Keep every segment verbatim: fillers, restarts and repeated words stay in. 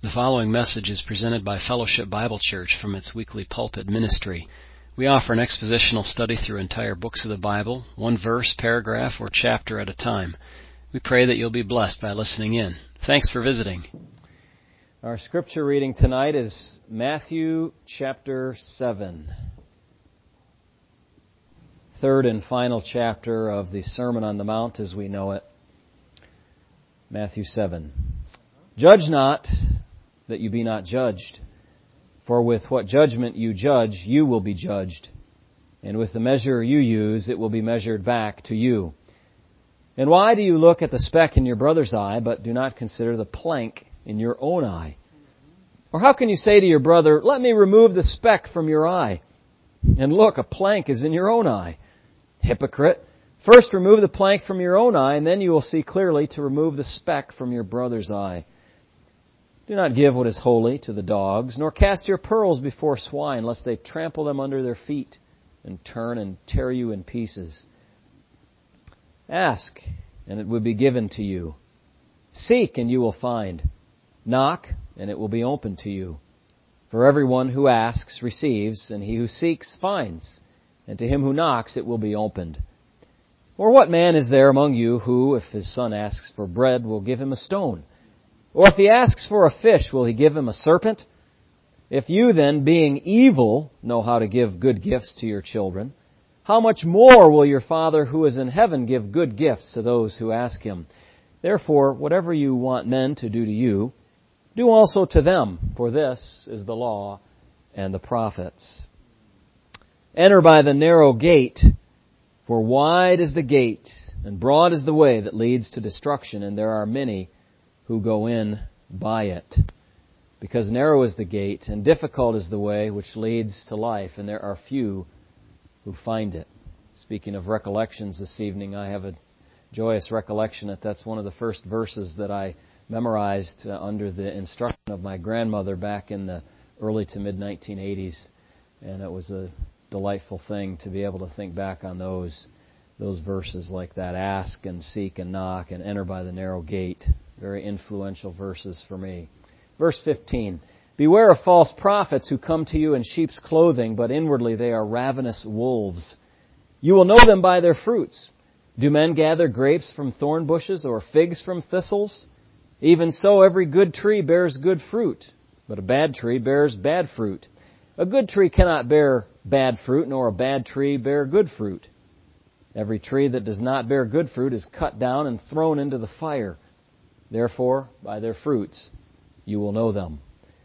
The following message is presented by Fellowship Bible Church from its weekly pulpit ministry. We offer an expositional study through entire books of the Bible, one verse, paragraph, or chapter at a time. We pray that you'll be blessed by listening in. Thanks for visiting. Our scripture reading tonight is Matthew chapter seven. Third and final chapter of the Sermon on the Mount as we know it. Matthew seven. Judge not, that you be not judged. For with what judgment you judge, you will be judged. And with the measure you use, it will be measured back to you. And why do you look at the speck in your brother's eye, but do not consider the plank in your own eye? Or how can you say to your brother, let me remove the speck from your eye? And look, a plank is in your own eye. Hypocrite! First remove the plank from your own eye, and then you will see clearly to remove the speck from your brother's eye. Do not give what is holy to the dogs, nor cast your pearls before swine, lest they trample them under their feet and turn and tear you in pieces. Ask, and it will be given to you. Seek, and you will find. Knock, and it will be opened to you. For everyone who asks receives, and he who seeks finds, and to him who knocks it will be opened. Or what man is there among you who, if his son asks for bread, will give him a stone? Or if he asks for a fish, will he give him a serpent? If you then, being evil, know how to give good gifts to your children, how much more will your Father who is in heaven give good gifts to those who ask Him? Therefore, whatever you want men to do to you, do also to them, for this is the law and the prophets. Enter by the narrow gate, for wide is the gate, and broad is the way that leads to destruction, and there are many who go in by it. Because narrow is the gate, and difficult is the way which leads to life, and there are few who find it. Speaking of recollections this evening, I have a joyous recollection that that's one of the first verses that I memorized uh, under the instruction of my grandmother back in the early to mid nineteen eighties. And it was a delightful thing to be able to think back on those those verses like that. Ask and seek and knock and enter by the narrow gate. Very influential verses for me. Verse fifteen. Beware of false prophets who come to you in sheep's clothing, but inwardly they are ravenous wolves. You will know them by their fruits. Do men gather grapes from thorn bushes or figs from thistles? Even so, every good tree bears good fruit, but a bad tree bears bad fruit. A good tree cannot bear bad fruit, nor a bad tree bear good fruit. Every tree that does not bear good fruit is cut down and thrown into the fire. Therefore, by their fruits you will know them.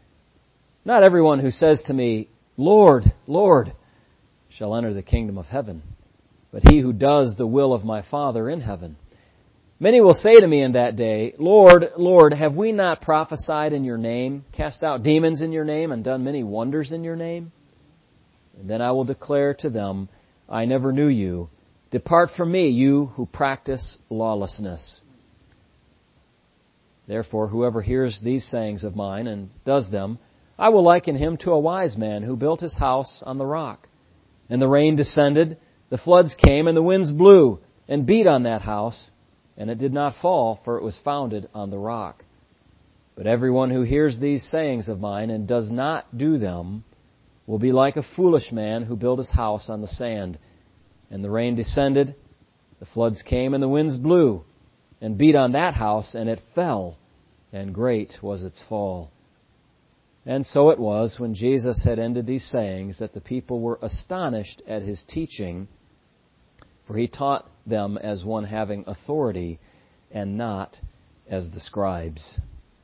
Not everyone who says to me, Lord, Lord, shall enter the kingdom of heaven, but he who does the will of my Father in heaven. Many will say to me in that day, Lord, Lord, have we not prophesied in your name, cast out demons in your name, and done many wonders in your name? And then I will declare to them, I never knew you. Depart from me, you who practice lawlessness. Therefore, whoever hears these sayings of mine and does them, I will liken him to a wise man who built his house on the rock. And the rain descended, the floods came, and the winds blew and beat on that house, and it did not fall, for it was founded on the rock. But everyone who hears these sayings of mine and does not do them will be like a foolish man who built his house on the sand. And the rain descended, the floods came, and the winds blew and beat on that house, and it fell, and great was its fall. And so it was, when Jesus had ended these sayings, that the people were astonished at His teaching, for He taught them as one having authority, and not as the scribes.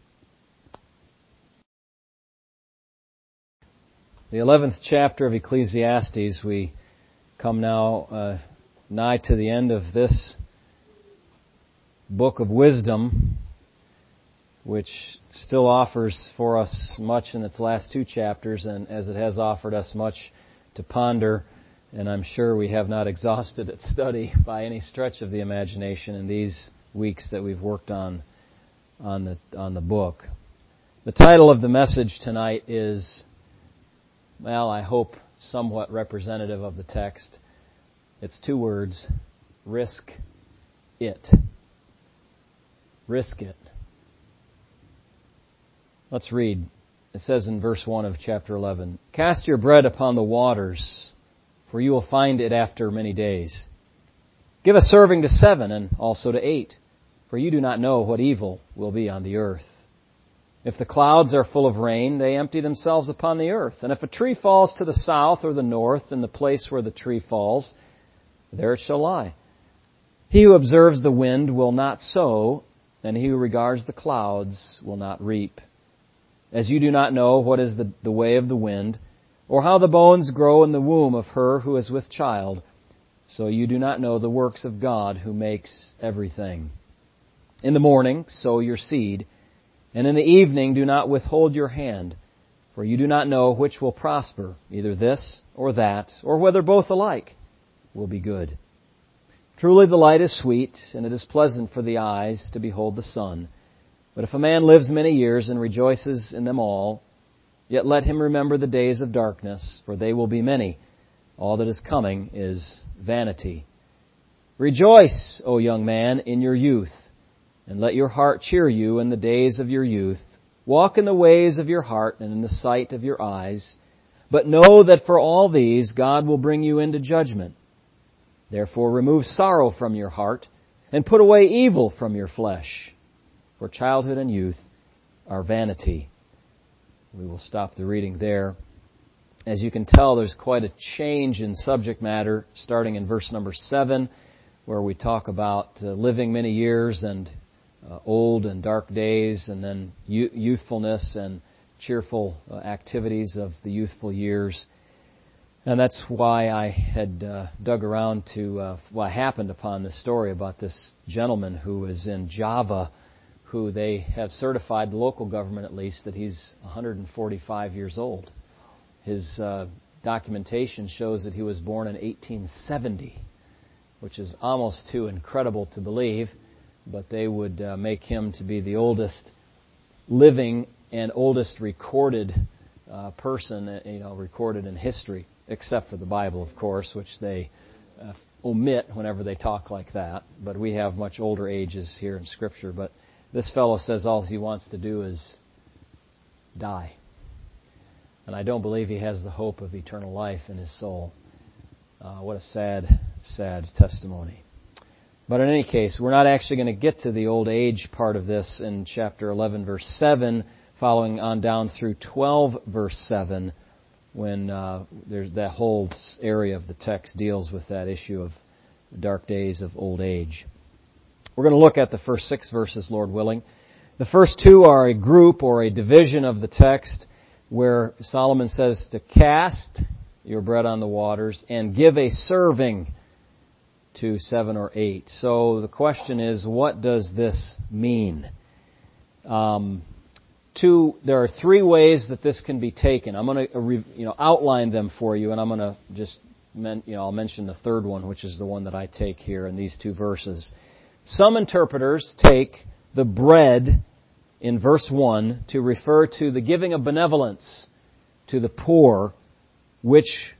The eleventh chapter of Ecclesiastes, we come now uh, nigh to the end of this book of wisdom, which still offers for us much in its last two chapters, and as it has offered us much to ponder, and I'm sure we have not exhausted its study by any stretch of the imagination in these weeks that we've worked on on the on the book. The title of the message tonight is, well, I hope somewhat representative of the text. It's two words: risk it. Risk it. Let's read. It says in verse one of chapter eleven, "Cast your bread upon the waters, for you will find it after many days. Give a serving to seven and also to eight, for you do not know what evil will be on the earth. If the clouds are full of rain, they empty themselves upon the earth. And if a tree falls to the south or the north, in the place where the tree falls, there it shall lie. He who observes the wind will not sow, and he who regards the clouds will not reap. As you do not know what is the, the way of the wind, or how the bones grow in the womb of her who is with child, so you do not know the works of God who makes everything. In the morning sow your seed, and in the evening do not withhold your hand, for you do not know which will prosper, either this or that, or whether both alike will be good. Truly the light is sweet, and it is pleasant for the eyes to behold the sun. But if a man lives many years and rejoices in them all, yet let him remember the days of darkness, for they will be many. All that is coming is vanity. Rejoice, O young man, in your youth, and let your heart cheer you in the days of your youth. Walk in the ways of your heart and in the sight of your eyes. But know that for all these God will bring you into judgment. Therefore remove sorrow from your heart and put away evil from your flesh. For childhood and youth are vanity." We will stop the reading there. As you can tell, there's quite a change in subject matter, starting in verse number seven, where we talk about uh, living many years and uh, old and dark days, and then youthfulness and cheerful uh, activities of the youthful years. And that's why I had uh, dug around to, uh, well, I happened upon this story about this gentleman who was in Java, who they have certified, the local government at least, that he's one hundred forty-five years old. His uh, documentation shows that he was born in eighteen seventy, which is almost too incredible to believe, but they would uh, make him to be the oldest living and oldest recorded uh, person, you know, recorded in history, except for the Bible, of course, which they uh, omit whenever they talk like that. But we have much older ages here in Scripture. But this fellow says all he wants to do is die. And I don't believe he has the hope of eternal life in his soul. Uh, what a sad, sad testimony. But in any case, we're not actually going to get to the old age part of this in chapter eleven, verse seven, following on down through twelve, verse seven, when uh, there's that whole area of the text deals with that issue of the dark days of old age. We're going to look at the first six verses, Lord willing. The first two are a group or a division of the text where Solomon says to cast your bread on the waters and give a serving to seven or eight. So the question is, what does this mean? Um, two, there are three ways that this can be taken. I'm going to you know outline them for you, and I'm going to just men, you know I'll mention the third one, which is the one that I take here in these two verses. Some interpreters take the bread in verse one to refer to the giving of benevolence to the poor, which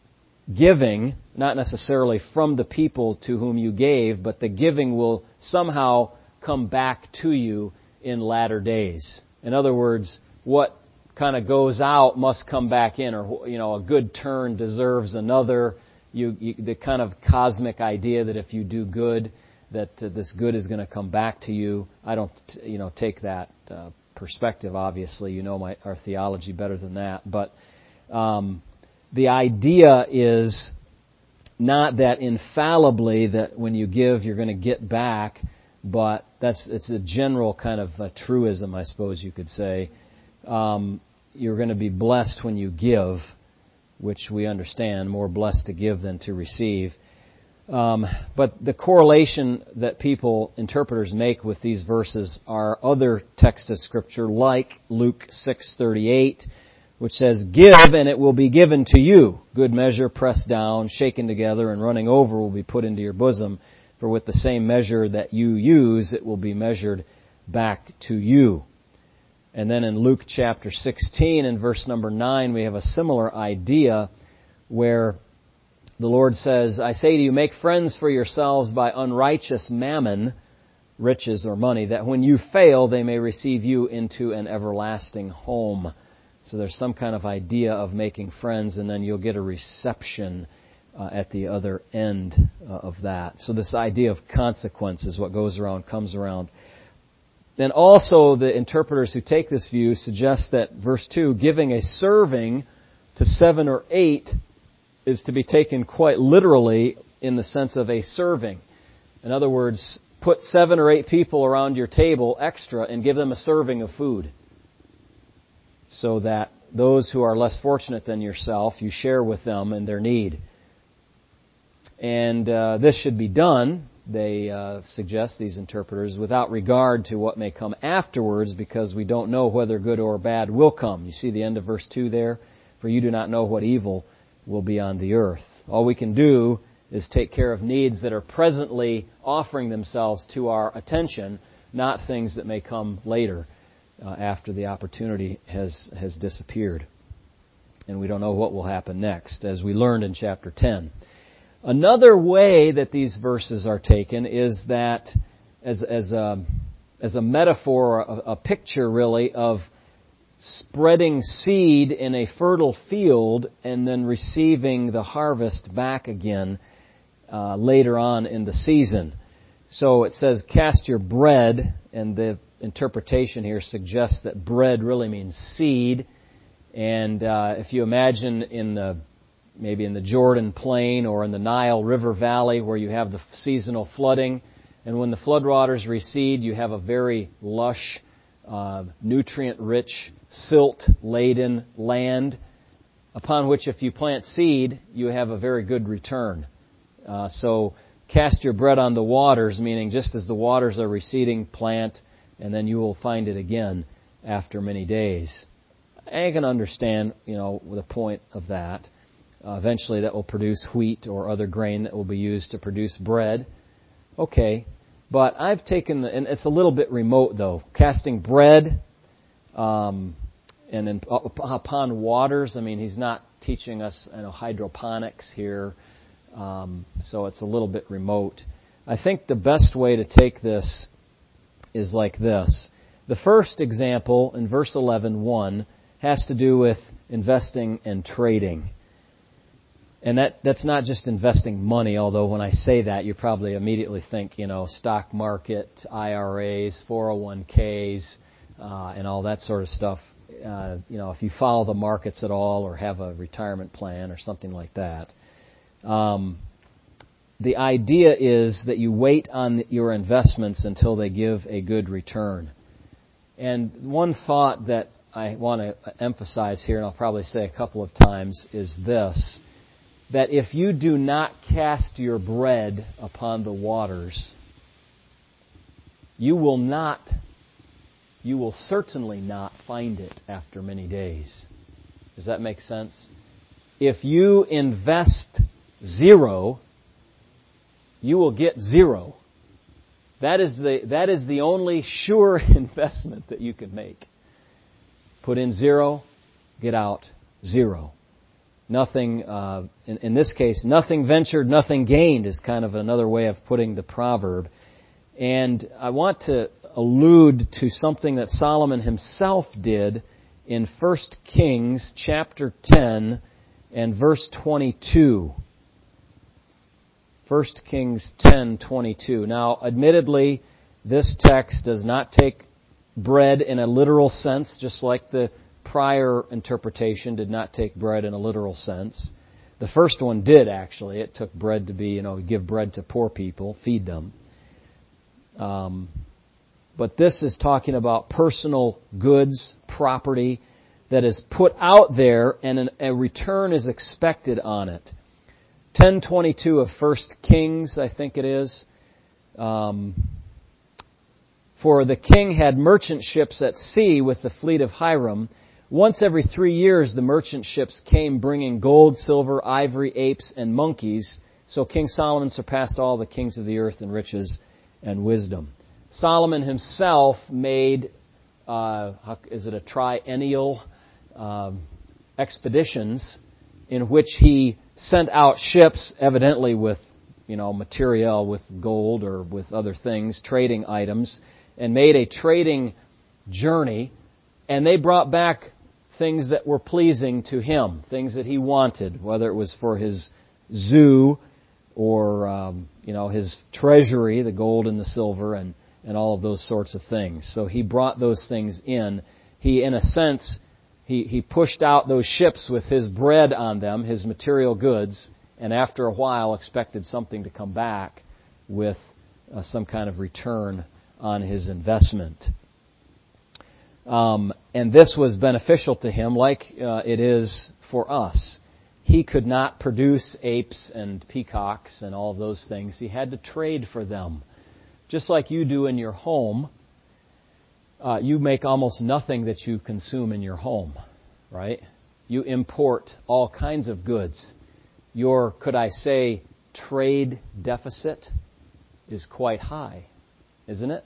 giving, not necessarily from the people to whom you gave, but the giving will somehow come back to you in latter days. In other words, what kind of goes out must come back in, or, you know, a good turn deserves another. You, you, the kind of cosmic idea that if you do good, that uh, this good is going to come back to you. I don't, you know, take that uh, perspective. Obviously, you know my our theology better than that. But um, the idea is not that infallibly that when you give you're going to get back, but that's it's a general kind of a truism, I suppose you could say. Um, you're going to be blessed when you give, which we understand, more blessed to give than to receive. Um, but the correlation that people, interpreters, make with these verses are other texts of Scripture, like Luke six thirty-eight, which says, "Give, and it will be given to you. Good measure, pressed down, shaken together, and running over will be put into your bosom. For with the same measure that you use, it will be measured back to you." And then in Luke chapter sixteen and verse number nine, we have a similar idea where the Lord says, "I say to you, make friends for yourselves by unrighteous mammon, riches or money, that when you fail, they may receive you into an everlasting home. So there's some kind of idea of making friends, and then you'll get a reception uh, at the other end uh, of that. So this idea of consequences, what goes around comes around. Then also the interpreters who take this view suggest that verse two, giving a serving to seven or eight, is to be taken quite literally in the sense of a serving. In other words, put seven or eight people around your table extra and give them a serving of food, so that those who are less fortunate than yourself, you share with them in their need. And uh, this should be done, they uh, suggest, these interpreters, without regard to what may come afterwards, because we don't know whether good or bad will come. You see the end of verse two there? For you do not know what evil will be on the earth. All we can do is take care of needs that are presently offering themselves to our attention, not things that may come later uh, after the opportunity has, has disappeared. And we don't know what will happen next, as we learned in chapter ten. Another way that these verses are taken is that as, as, a, as a metaphor, a, a picture really, of spreading seed in a fertile field and then receiving the harvest back again uh, later on in the season. So it says, cast your bread, and the interpretation here suggests that bread really means seed. And uh, if you imagine in the maybe in the Jordan Plain or in the Nile River Valley where you have the seasonal flooding, and when the floodwaters recede, you have a very lush, uh, nutrient-rich, silt-laden land upon which if you plant seed, you have a very good return. Uh, so cast your bread on the waters, meaning just as the waters are receding, plant, and then you will find it again after many days. I can understand, you know, the point of that. Uh, eventually that will produce wheat or other grain that will be used to produce bread. Okay. But I've taken, the, and it's a little bit remote though, casting bread um, and then upon waters. I mean, he's not teaching us, you know, hydroponics here, um, so it's a little bit remote. I think the best way to take this is like this. The first example in verse eleven one has to do with investing and trading. And that, that's not just investing money, although when I say that, you probably immediately think, you know, stock market, I R As, four oh one k's, uh, and all that sort of stuff. Uh, you know, if you follow the markets at all or have a retirement plan or something like that. Um, the idea is that you wait on your investments until they give a good return. And one thought that I want to emphasize here, and I'll probably say a couple of times, is this. That if you do not cast your bread upon the waters, you will not, you will certainly not find it after many days. Does that make sense? If you invest zero, you will get zero. That is the, that is the only sure investment that you can make. Put in zero, get out zero. Nothing, uh, in, in this case, nothing ventured, nothing gained is kind of another way of putting the proverb. And I want to allude to something that Solomon himself did in First Kings chapter ten and verse twenty-two. First Kings ten twenty-two. Now, admittedly, this text does not take bread in a literal sense, just like the prior interpretation did not take bread in a literal sense. The first one did, actually. It took bread to be, you know, give bread to poor people, feed them. Um, but this is talking about personal goods, property that is put out there and an, a return is expected on it. ten twenty-two of First Kings, I think it is. Um, For the king had merchant ships at sea with the fleet of Hiram. Once every three years, the merchant ships came bringing gold, silver, ivory, apes, and monkeys. So King Solomon surpassed all the kings of the earth in riches and wisdom. Solomon himself made, uh, is it a triennial uh, expeditions in which he sent out ships, evidently with you know, material with gold or with other things, trading items, and made a trading journey, and they brought back things that were pleasing to him, things that he wanted, whether it was for his zoo or, um, you know, his treasury, the gold and the silver and, and all of those sorts of things. So he brought those things in. He, in a sense, he, he pushed out those ships with his bread on them, his material goods, and after a while expected something to come back with uh, some kind of return on his investment. Um, and this was beneficial to him like uh, it is for us. He could not produce apes and peacocks and all of those things. He had to trade for them. Just like you do in your home, uh, you make almost nothing that you consume in your home, right? You import all kinds of goods. Your, could I say, trade deficit is quite high, isn't it?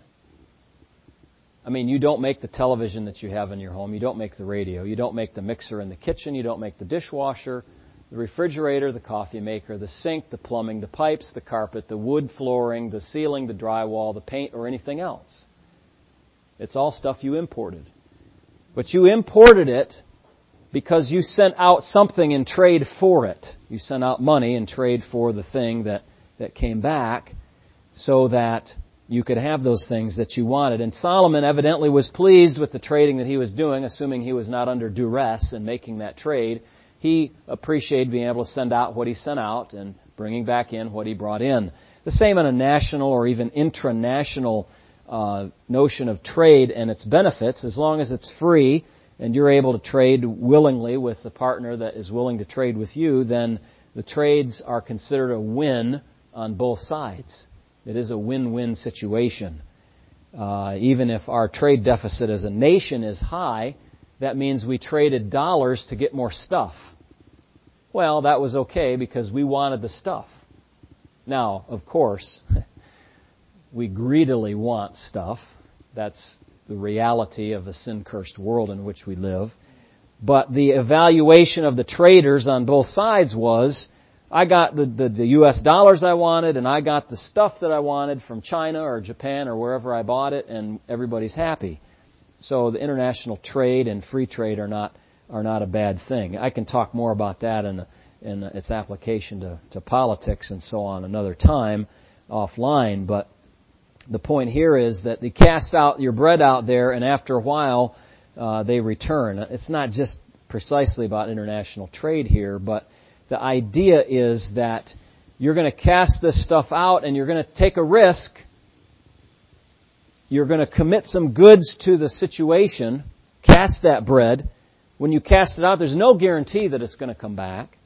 I mean, you don't make the television that you have in your home. You don't make the radio. You don't make the mixer in the kitchen. You don't make the dishwasher, the refrigerator, the coffee maker, the sink, the plumbing, the pipes, the carpet, the wood flooring, the ceiling, the drywall, the paint, or anything else. It's all stuff you imported. But you imported it because you sent out something in trade for it. You sent out money in trade for the thing that, that came back so that you could have those things that you wanted. And Solomon evidently was pleased with the trading that he was doing, assuming he was not under duress in making that trade. He appreciated being able to send out what he sent out and bringing back in what he brought in. The same on a national or even intranational uh, notion of trade and its benefits. As long as it's free and you're able to trade willingly with the partner that is willing to trade with you, then the trades are considered a win on both sides. It is a win-win situation. Uh, even if our trade deficit as a nation is high, that means we traded dollars to get more stuff. Well, that was okay because we wanted the stuff. Now, of course, we greedily want stuff. That's the reality of a sin-cursed world in which we live. But the evaluation of the traders on both sides was, I got the, the, the U S dollars I wanted, and I got the stuff that I wanted from China or Japan or wherever I bought it, and everybody's happy. So the international trade and free trade are not are not a bad thing. I can talk more about that in, in its application to, to politics and so on another time offline. But the point here is that they cast out your bread out there, and after a while uh, they return. It's not just precisely about international trade here, but the idea is that you're going to cast this stuff out and you're going to take a risk. You're going to commit some goods to the situation, cast that bread. When you cast it out, there's no guarantee that it's going to come back.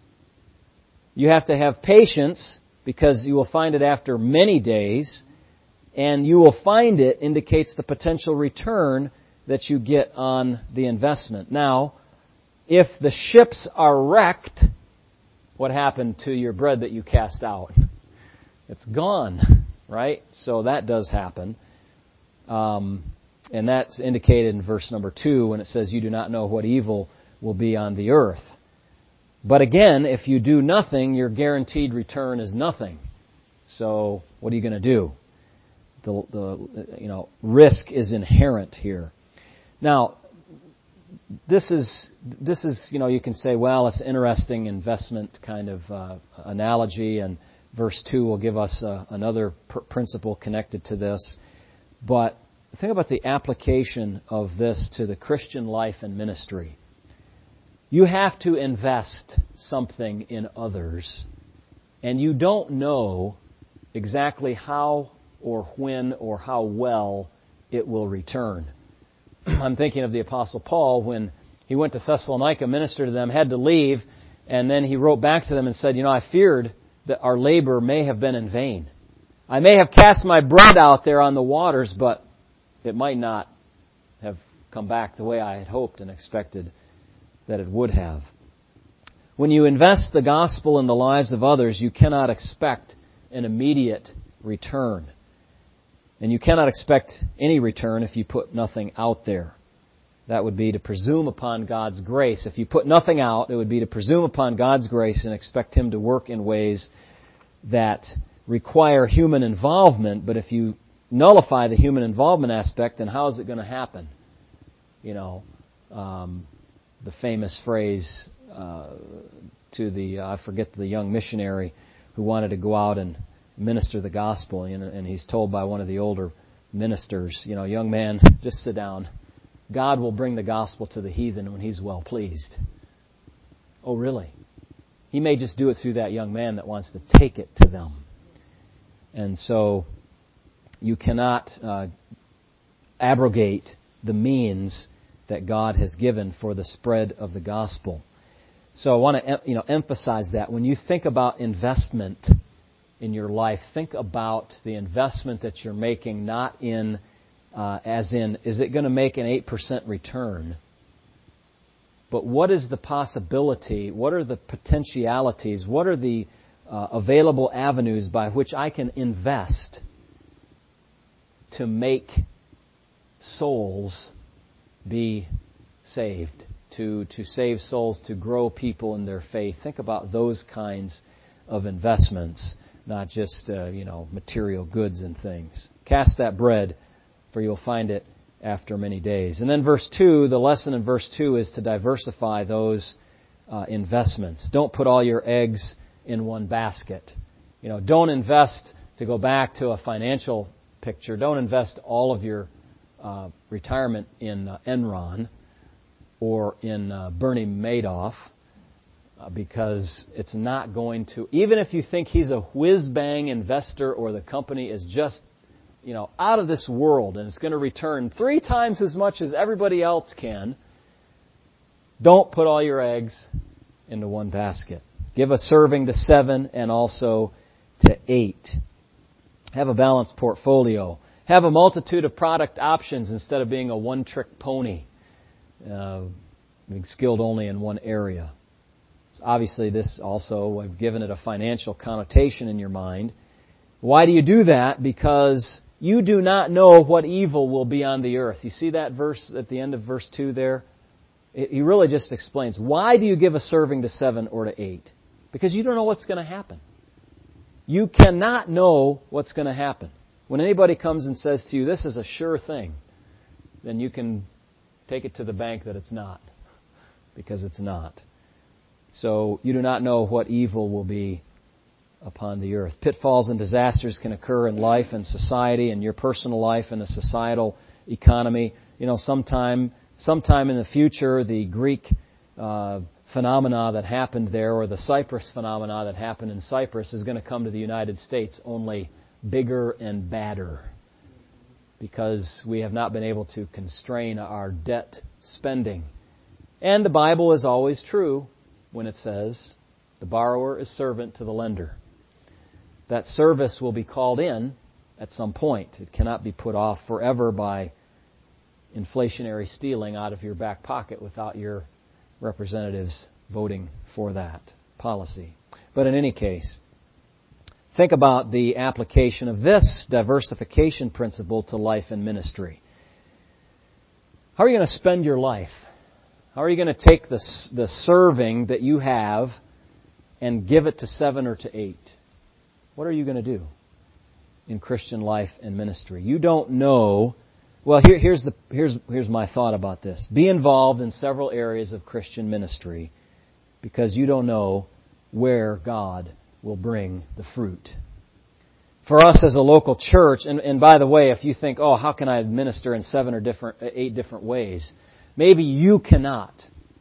You have to have patience because you will find it after many days, and you will find it indicates the potential return that you get on the investment. Now, if the ships are wrecked, what happened to your bread that you cast out? It's gone, right? So that does happen. Um, and that's indicated in verse number two when it says, you do not know what evil will be on the earth. But again, if you do nothing, your guaranteed return is nothing. So what are you going to do? The, the you know risk is inherent here. Now, This is, this is, you know, you can say, well, it's an interesting investment kind of uh, analogy, and verse two will give us uh, another pr- principle connected to this. But think about the application of this to the Christian life and ministry. You have to invest something in others, and you don't know exactly how or when or how well it will return. I'm thinking of the Apostle Paul when he went to Thessalonica, ministered to them, had to leave, and then he wrote back to them and said, you know, I feared that our labor may have been in vain. I may have cast my bread out there on the waters, but it might not have come back the way I had hoped and expected that it would have. When you invest the gospel in the lives of others, you cannot expect an immediate return. And you cannot expect any return if you put nothing out there. That would be to presume upon God's grace. If you put nothing out, it would be to presume upon God's grace and expect Him to work in ways that require human involvement, but if you nullify the human involvement aspect, then how is it going to happen? You know, um, the famous phrase uh, to the, uh, I forget the young missionary who wanted to go out and minister the gospel, and, and he's told by one of the older ministers, you know, young man, just sit down. God will bring the gospel to the heathen when He's well pleased. Oh, really? He may just do it through that young man that wants to take it to them. And so you cannot uh, abrogate the means that God has given for the spread of the gospel. So I want to you know emphasize that when you think about investment in your life, think about the investment that you're making, not in uh, as in, is it going to make an eight percent return? But what is the possibility? What are the potentialities? What are the uh, available avenues by which I can invest to make souls be saved, to, to save souls, to grow people in their faith? Think about those kinds of investments, not just uh, you know material goods and things. Cast that bread, for you'll find it after many days. And then verse two, the lesson in verse two is to diversify those uh, investments. Don't put all your eggs in one basket. You know, don't invest, to go back to a financial picture, don't invest all of your uh, retirement in uh, Enron or in uh, Bernie Madoff, uh, because it's not going to, even if you think he's a whiz-bang investor or the company is just you know, out of this world and it's going to return three times as much as everybody else can, don't put all your eggs into one basket. Give a serving to seven and also to eight. Have a balanced portfolio. Have a multitude of product options instead of being a one-trick pony, uh, being skilled only in one area. So obviously this also, I've given it a financial connotation in your mind. Why do you do that? Because you do not know what evil will be on the earth. You see that verse at the end of verse two there? It, he really just explains, why do you give a serving to seven or to eight? Because you don't know what's going to happen. You cannot know what's going to happen. When anybody comes and says to you, this is a sure thing, then you can take it to the bank that it's not. Because it's not. So you do not know what evil will be upon the earth. Pitfalls and disasters can occur in life and society, and your personal life and the societal economy. You know, sometime, sometime in the future, the Greek uh, phenomena that happened there, or the Cyprus phenomena that happened in Cyprus, is going to come to the United States, only bigger and badder, because we have not been able to constrain our debt spending. And the Bible is always true when it says the borrower is servant to the lender. That service will be called in at some point. It cannot be put off forever by inflationary stealing out of your back pocket without your representatives voting for that policy. But in any case, think about the application of this diversification principle to life and ministry. How are you going to spend your life? How are you going to take the, the serving that you have and give it to seven or to eight? What are you going to do in Christian life and ministry? You don't know. Well, here, here's the here's here's my thought about this. Be involved in several areas of Christian ministry, because you don't know where God will bring the fruit. For us as a local church, and, and by the way, if you think, oh, how can I minister in seven or different eight different ways? Maybe you cannot.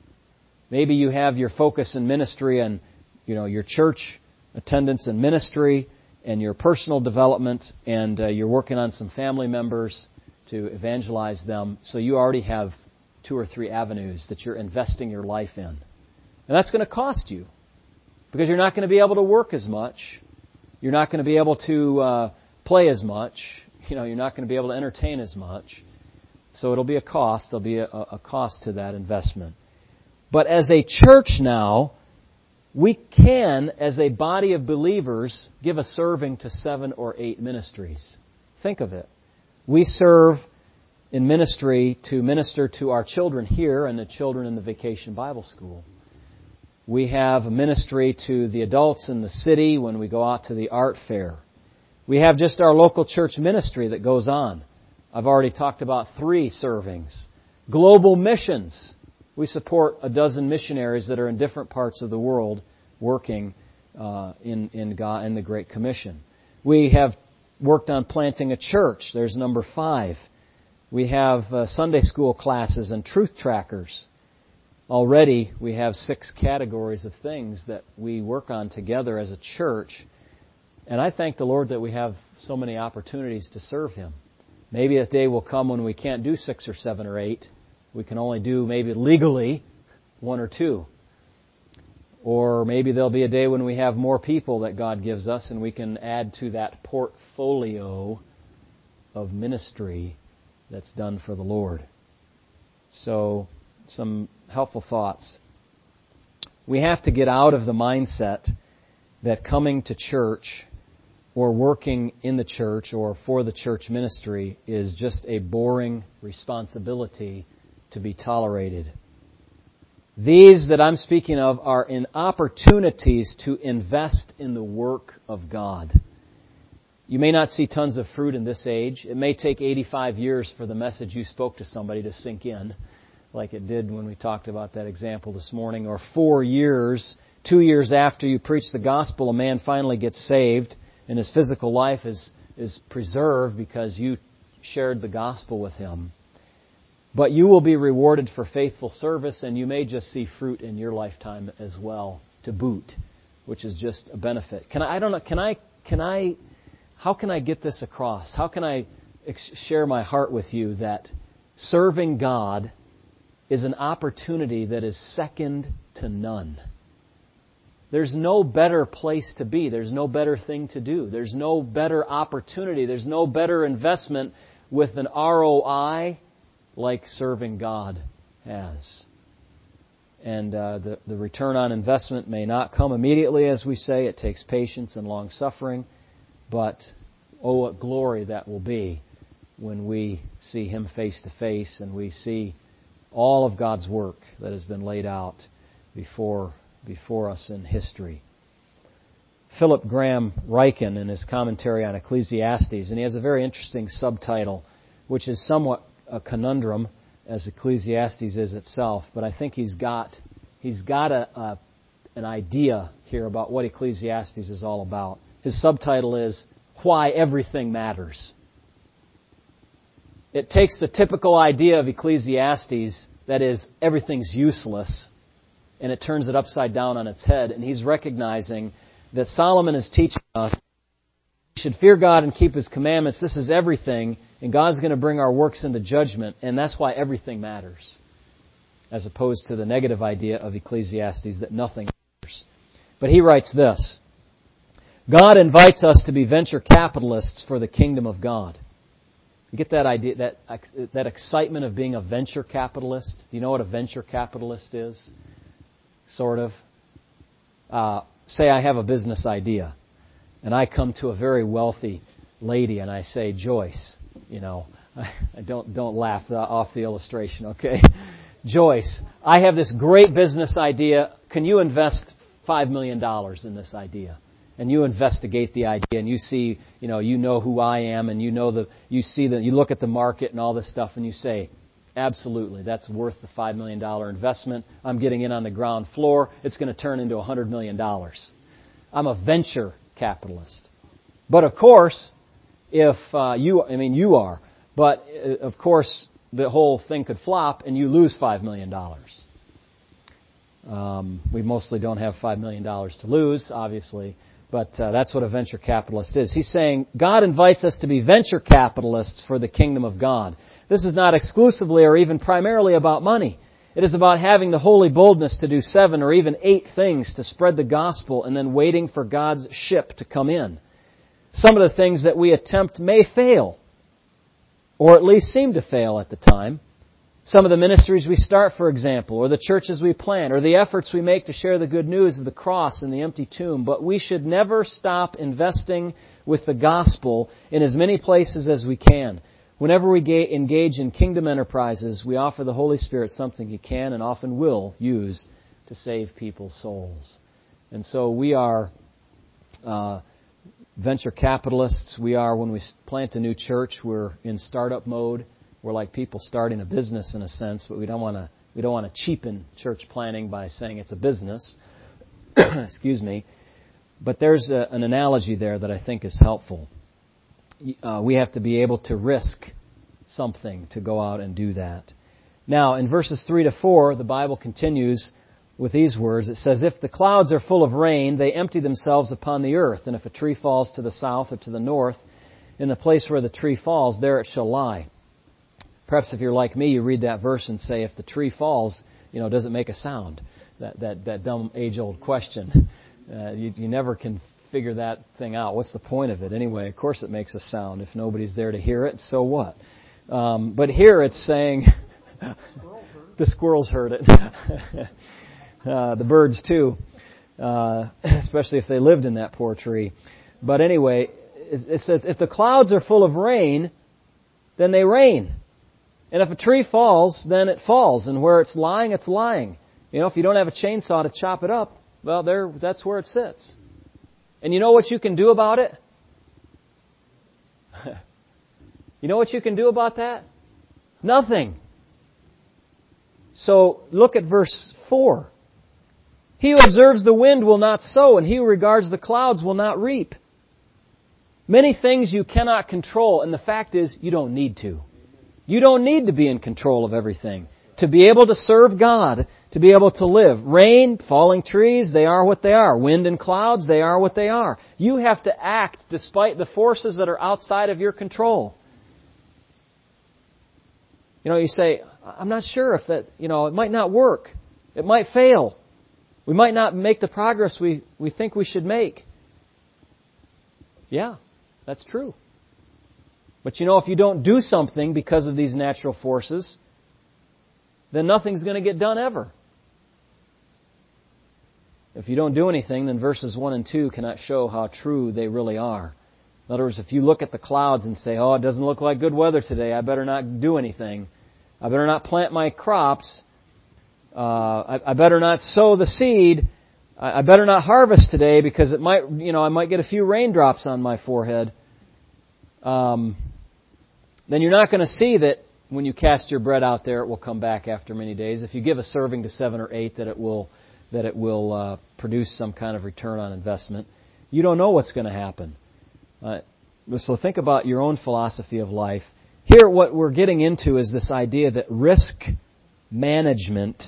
Maybe you have your focus in ministry and, you know, your church attendance and ministry and your personal development, and uh, you're working on some family members to evangelize them. So you already have two or three avenues that you're investing your life in. And that's going to cost you, because you're not going to be able to work as much. You're not going to be able to uh, play as much. You know, you're not going to be able to entertain as much. So it'll be a cost. There'll be a, a cost to that investment. But as a church now, we can, as a body of believers, give a serving to seven or eight ministries. Think of it. We serve in ministry to minister to our children here and the children in the Vacation Bible School. We have a ministry to the adults in the city when we go out to the art fair. We have just our local church ministry that goes on. I've already talked about three servings. Global missions. We support a dozen missionaries that are in different parts of the world working uh, in in, God, in the Great Commission. We have worked on planting a church. There's number five. We have uh, Sunday school classes and truth trackers. Already we have six categories of things that we work on together as a church. And I thank the Lord that we have so many opportunities to serve Him. Maybe a day will come when we can't do six or seven or eight. We can only do maybe legally one or two. Or maybe there'll be a day when we have more people that God gives us and we can add to that portfolio of ministry that's done for the Lord. So, some helpful thoughts. We have to get out of the mindset that coming to church or working in the church or for the church ministry is just a boring responsibility to be tolerated. These that I'm speaking of are in opportunities to invest in the work of God. You may not see tons of fruit in this age. It may take eighty-five years for the message you spoke to somebody to sink in, like it did when we talked about that example this morning, or four years, two years after you preach the gospel, a man finally gets saved and his physical life is, is preserved because you shared the gospel with him. But you will be rewarded for faithful service, and you may just see fruit in your lifetime as well to boot, which is just a benefit. Can I, I don't know, can I, can I, how can I get this across? How can I ex- share my heart with you that serving God is an opportunity that is second to none? There's no better place to be. There's no better thing to do. There's no better opportunity. There's no better investment with an R O I like serving God has. And uh, the, the return on investment may not come immediately, as we say. It takes patience and long suffering. But oh, what glory that will be when we see Him face to face and we see all of God's work that has been laid out before before us in history. Philip Graham Ryken, in his commentary on Ecclesiastes, and he has a very interesting subtitle, which is somewhat a conundrum, as Ecclesiastes is itself, but I think he's got he's got a, a an idea here about what Ecclesiastes is all about. His subtitle is Why Everything Matters. It takes the typical idea of Ecclesiastes, that is, everything's useless, and it turns it upside down on its head. And he's recognizing that Solomon is teaching us we should fear God and keep His commandments. This is everything, and God's going to bring our works into judgment, and that's why everything matters, as opposed to the negative idea of Ecclesiastes that nothing matters. But he writes this: God invites us to be venture capitalists for the kingdom of God. You get that idea, that that excitement of being a venture capitalist? Do you know what a venture capitalist is? Sort of. Uh, say I have a business idea, and I come to a very wealthy lady and I say, Joyce, you know, I, I don't don't laugh off the illustration, okay? Joyce, I have this great business idea. Can you invest five million dollars in this idea? And you investigate the idea, and you see, you know, you know who I am, and you know the, you see the, you look at the market and all this stuff, and you say, absolutely, that's worth the five million dollars investment. I'm getting in on the ground floor. It's going to turn into one hundred million dollars. I'm a venture capitalist. But of course, if uh, you, I mean, you are, but uh, of course, the whole thing could flop and you lose five million dollars. Um, we mostly don't have five million dollars to lose, obviously. But uh, that's what a venture capitalist is. He's saying God invites us to be venture capitalists for the kingdom of God. This is not exclusively or even primarily about money. It is about having the holy boldness to do seven or even eight things to spread the gospel and then waiting for God's ship to come in. Some of the things that we attempt may fail, or at least seem to fail at the time. Some of the ministries we start, for example, or the churches we plant, or the efforts we make to share the good news of the cross and the empty tomb. But we should never stop investing with the gospel in as many places as we can. Whenever we engage in kingdom enterprises, we offer the Holy Spirit something He can and often will use to save people's souls. And so we are uh, venture capitalists. We are, when we plant a new church, we're in startup mode. We're like people starting a business in a sense, but we don't want to we don't want to cheapen church planting by saying it's a business. Excuse me. But there's a, an analogy there that I think is helpful. Uh, we have to be able to risk something to go out and do that. Now, in verses three to four, the Bible continues with these words. It says, "If the clouds are full of rain, they empty themselves upon the earth. And if a tree falls to the south or to the north, in the place where the tree falls, there it shall lie." Perhaps if you're like me, you read that verse and say, if the tree falls, you know, does it make a sound? That that, that dumb age-old question. Uh, you, you never can figure that thing out. What's the point of it anyway? Of course it makes a sound. If nobody's there to hear it, so what? Um, but here it's saying, the squirrels heard it. uh, the birds too, uh, especially if they lived in that poor tree. But anyway, it, it says, if the clouds are full of rain, then they rain. And if a tree falls, then it falls. And where it's lying, it's lying. You know, if you don't have a chainsaw to chop it up, well, there, that's where it sits. And you know what you can do about it? You know what you can do about that? Nothing. So look at verse four. "He who observes the wind will not sow, and he who regards the clouds will not reap." Many things you cannot control, and the fact is, you don't need to. You don't need to be in control of everything. To be able to serve God, to be able to live. Rain, falling trees, they are what they are. Wind and clouds, they are what they are. You have to act despite the forces that are outside of your control. You know, you say, I'm not sure if that, you know, it might not work. It might fail. We might not make the progress we, we think we should make. Yeah, that's true. But you know, if you don't do something because of these natural forces, then nothing's going to get done ever. If you don't do anything, then verses one and two cannot show how true they really are. In other words, if you look at the clouds and say, oh, it doesn't look like good weather today, I better not do anything. I better not plant my crops. Uh, I, I better not sow the seed. I, I better not harvest today because it might, you know, I might get a few raindrops on my forehead. Um, then you're not going to see that when you cast your bread out there, it will come back after many days. If you give a serving to seven or eight, that it will that it will uh, produce some kind of return on investment. You don't know what's going to happen. Uh, so think about your own philosophy of life. Here, what we're getting into is this idea that risk management,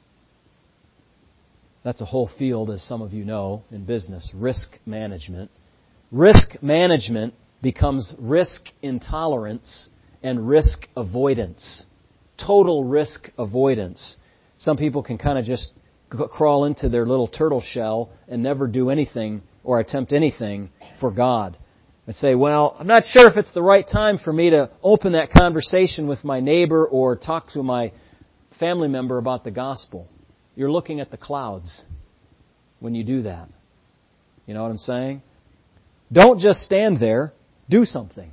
that's a whole field, as some of you know, in business, risk management. Risk management becomes risk intolerance and risk avoidance. Total risk avoidance. Some people can kind of just crawl into their little turtle shell and never do anything or attempt anything for God. And say, well, I'm not sure if it's the right time for me to open that conversation with my neighbor or talk to my family member about the gospel. You're looking at the clouds when you do that. You know what I'm saying? Don't just stand there. Do something.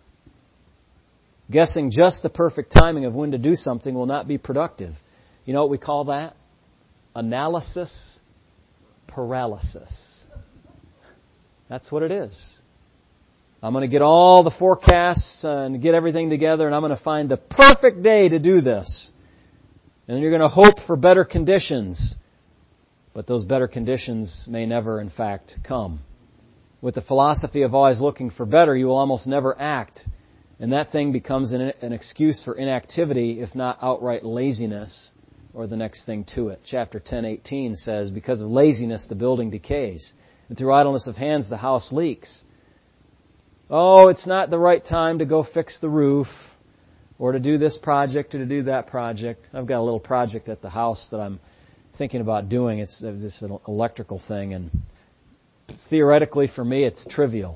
Guessing just the perfect timing of when to do something will not be productive. You know what we call that? Analysis paralysis. That's what it is. I'm going to get all the forecasts and get everything together, and I'm going to find the perfect day to do this. And you're going to hope for better conditions. But those better conditions may never, in fact, come. With the philosophy of always looking for better, you will almost never act. And that thing becomes an, an excuse for inactivity, if not outright laziness, or the next thing to it. Chapter ten eighteen says, because of laziness the building decays, and through idleness of hands the house leaks. Oh, it's not the right time to go fix the roof, or to do this project, or to do that project. I've got a little project at the house that I'm thinking about doing. It's this electrical thing, and theoretically for me it's trivial.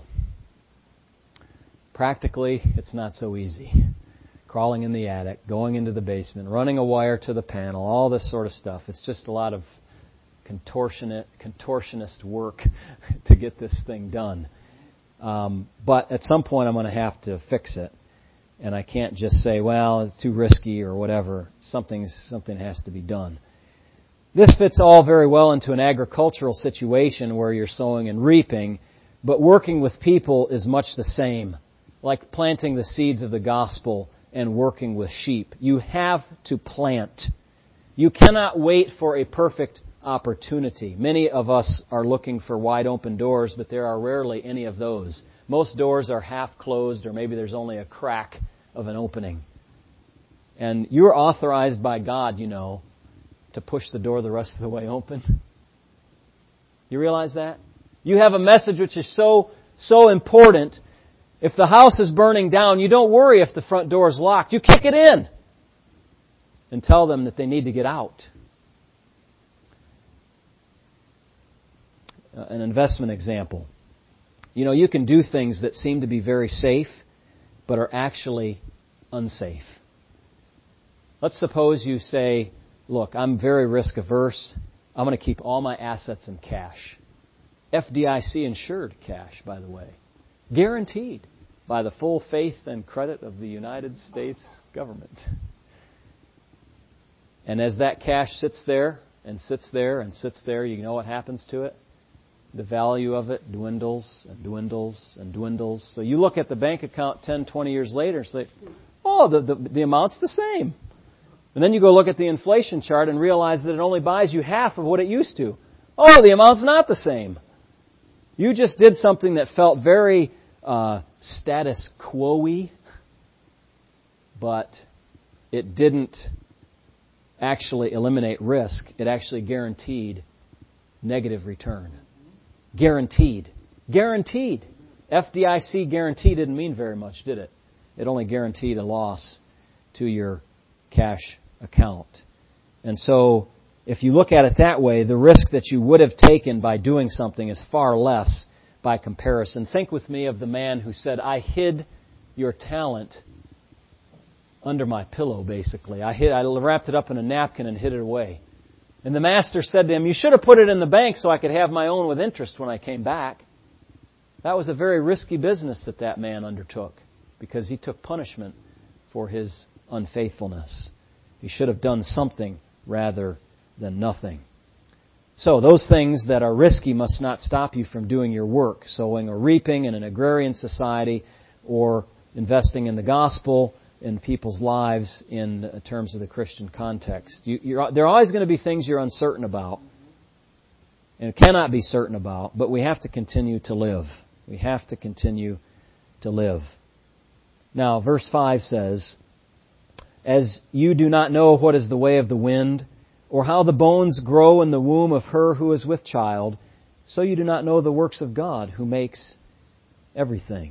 Practically, it's not so easy. Crawling in the attic, going into the basement, running a wire to the panel, all this sort of stuff. It's just a lot of contortionist, contortionist work to get this thing done. Um, but at some point I'm going to have to fix it. And I can't just say, well, it's too risky or whatever. Something's, something has to be done. This fits all very well into an agricultural situation where you're sowing and reaping. But working with people is much the same, like planting the seeds of the gospel and working with sheep. You have to plant. You cannot wait for a perfect opportunity. Many of us are looking for wide open doors, but there are rarely any of those. Most doors are half closed, or maybe there's only a crack of an opening. And you're authorized by God, you know, to push the door the rest of the way open. You realize that? You have a message which is so, so important. If the house is burning down, you don't worry if the front door is locked. You kick it in and tell them that they need to get out. Uh, an investment example. You know, you can do things that seem to be very safe, but are actually unsafe. Let's suppose you say, look, I'm very risk averse. I'm going to keep all my assets in cash. F D I C insured cash, by the way. Guaranteed by the full faith and credit of the United States government. And as that cash sits there and sits there and sits there, you know what happens to it? The value of it dwindles and dwindles and dwindles. So you look at the bank account ten, twenty years later and say, oh, the, the, the amount's the same. And then you go look at the inflation chart and realize that it only buys you half of what it used to. Oh, the amount's not the same. You just did something that felt very uh, status quo-y, but it didn't actually eliminate risk. It actually guaranteed negative return. Guaranteed. Guaranteed. F D I C guarantee didn't mean very much, did it? It only guaranteed a loss to your cash account. And so, if you look at it that way, the risk that you would have taken by doing something is far less by comparison. Think with me of the man who said, I hid your talent under my pillow, basically. I hid, I wrapped it up in a napkin and hid it away. And the master said to him, you should have put it in the bank so I could have my own with interest when I came back. That was a very risky business that that man undertook, because he took punishment for his unfaithfulness. He should have done something rather than nothing. So those things that are risky must not stop you from doing your work, sowing or reaping in an agrarian society, or investing in the gospel in people's lives in terms of the Christian context. You, you're, there are always going to be things you're uncertain about and cannot be certain about, but we have to continue to live. We have to continue to live. Now, verse five says, as you do not know what is the way of the wind, or how the bones grow in the womb of her who is with child, so you do not know the works of God who makes everything.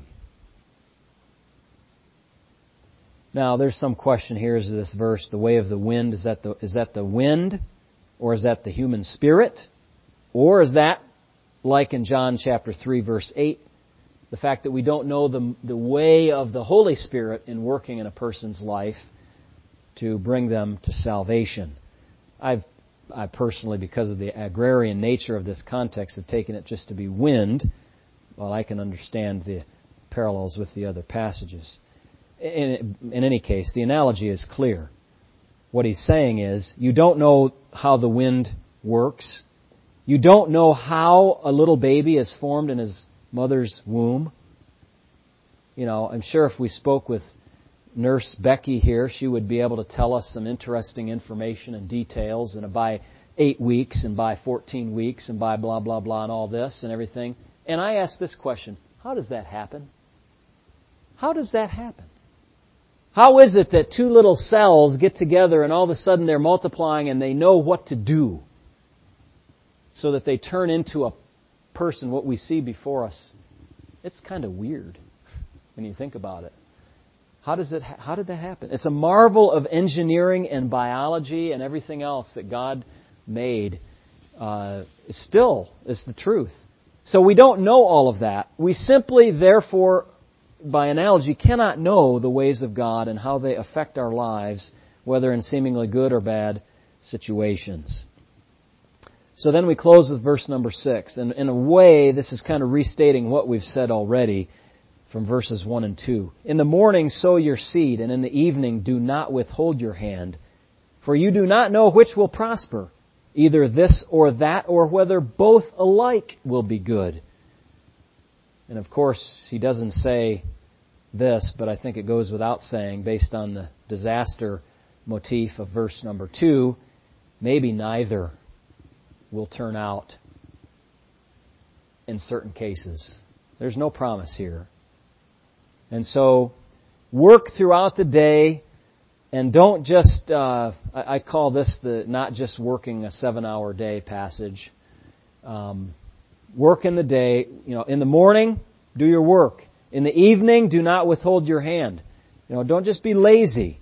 Now, there's some question here. Is this verse, the way of the wind, is that the, is that the wind, or is that the human spirit? Or is that, like in John chapter three, verse eight, the fact that we don't know the, the way of the Holy Spirit in working in a person's life to bring them to salvation? I've, I personally, because of the agrarian nature of this context, have taken it just to be wind, while I can understand the parallels with the other passages. In, in any case, the analogy is clear. What he's saying is, you don't know how the wind works. You don't know how a little baby is formed in his mother's womb. You know, I'm sure if we spoke with Nurse Becky here, she would be able to tell us some interesting information and details, and by eight weeks and by fourteen weeks and by blah, blah, blah and all this and everything. And I ask this question, how does that happen? How does that happen? How is it that two little cells get together and all of a sudden they're multiplying and they know what to do so that they turn into a person, what we see before us? It's kind of weird when you think about it. How does it? How did that happen? It's a marvel of engineering and biology and everything else that God made. Uh, still, is the truth. So we don't know all of that. We simply, therefore, by analogy, cannot know the ways of God and how they affect our lives, whether in seemingly good or bad situations. So then we close with verse number six. And in a way, this is kind of restating what we've said already from verses one and two. In the morning sow your seed, and in the evening do not withhold your hand, for you do not know which will prosper, either this or that, or whether both alike will be good. And of course, he doesn't say this, but I think it goes without saying, based on the disaster motif of verse number two, maybe neither will turn out in certain cases. There's no promise here. And so, work throughout the day, and don't just, uh, I, I call this the not just working a seven-hour day passage. Um, work in the day, you know, in the morning, do your work. In the evening, do not withhold your hand. You know, don't just be lazy.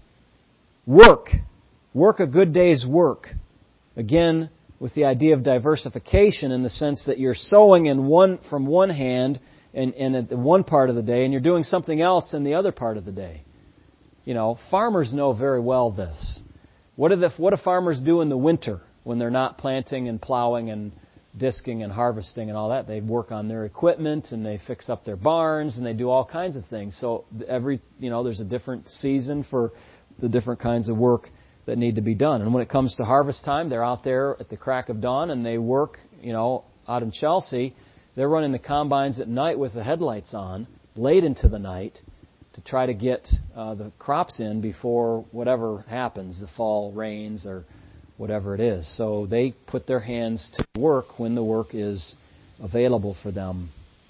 Work. Work a good day's work. Again, with the idea of diversification in the sense that you're sowing in one from one hand and, and at one part of the day, and you're doing something else in the other part of the day. You know, farmers know very well this. What do the, what do farmers do in the winter when they're not planting and plowing and disking and harvesting and all that? They work on their equipment and they fix up their barns and they do all kinds of things. So every, you know, there's a different season for the different kinds of work that need to be done. And when it comes to harvest time, they're out there at the crack of dawn and they work, you know, out in Chelsea. They're running the combines at night with the headlights on, late into the night, to try to get uh, the crops in before whatever happens, the fall rains or whatever it is. So they put their hands to work when the work is available for them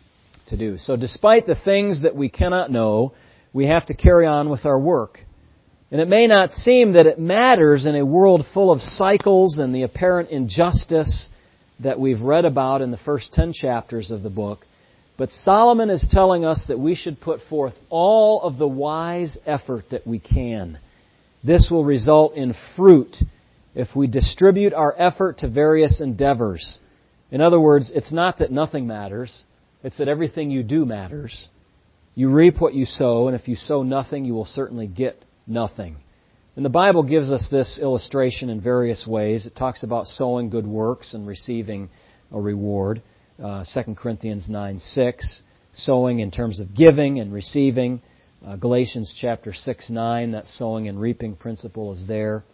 to do. So despite the things that we cannot know, we have to carry on with our work. And it may not seem that it matters in a world full of cycles and the apparent injustice that we've read about in the first ten chapters of the book, but Solomon is telling us that we should put forth all of the wise effort that we can. This will result in fruit if we distribute our effort to various endeavors. In other words, it's not that nothing matters, it's that everything you do matters. You reap what you sow, and if you sow nothing, you will certainly get nothing. And the Bible gives us this illustration in various ways. It talks about sowing good works and receiving a reward. Uh, Second Corinthians nine six, sowing in terms of giving and receiving. Uh, Galatians chapter six nine, that sowing and reaping principle is there.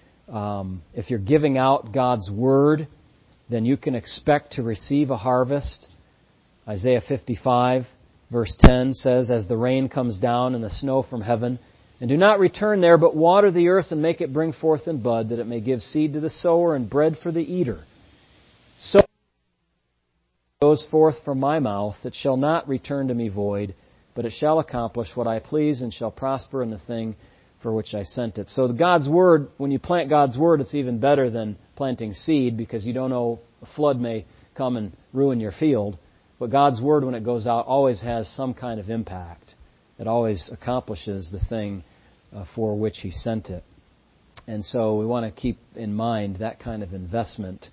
Um, if you're giving out God's Word, then you can expect to receive a harvest. Isaiah fifty-five verse ten says, "As the rain comes down and the snow from heaven, and do not return there, but water the earth and make it bring forth and bud, that it may give seed to the sower and bread for the eater. So goes forth from my mouth, it shall not return to me void, but it shall accomplish what I please and shall prosper in the thing for which I sent it." So God's Word, when you plant God's Word, it's even better than planting seed because you don't know, a flood may come and ruin your field. But God's Word, when it goes out, always has some kind of impact. It always accomplishes the thing uh, for which He sent it. And so we want to keep in mind that kind of investment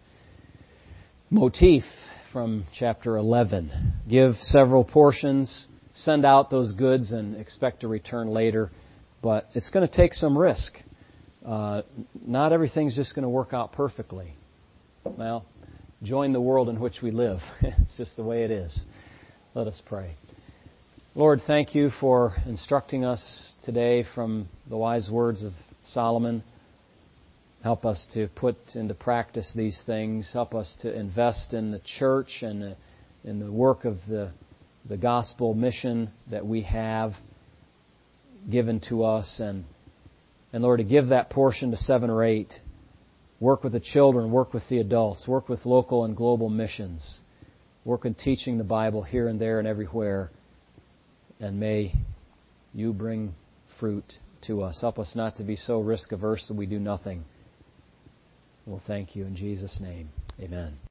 motif from chapter eleven. Give several portions, send out those goods, and expect a return later. But it's going to take some risk. Uh, not everything's just going to work out perfectly. Well, join the world in which we live. It's just the way it is. Let us pray. Lord, thank You for instructing us today from the wise words of Solomon. Help us to put into practice these things. Help us to invest in the church and in the work of the, the gospel mission that we have given to us. And, and Lord, to give that portion to seven or eight. Work with the children, work with the adults, work with local and global missions. Work in teaching the Bible here and there and everywhere. And may You bring fruit to us. Help us not to be so risk averse that we do nothing. We'll thank You in Jesus' name. Amen.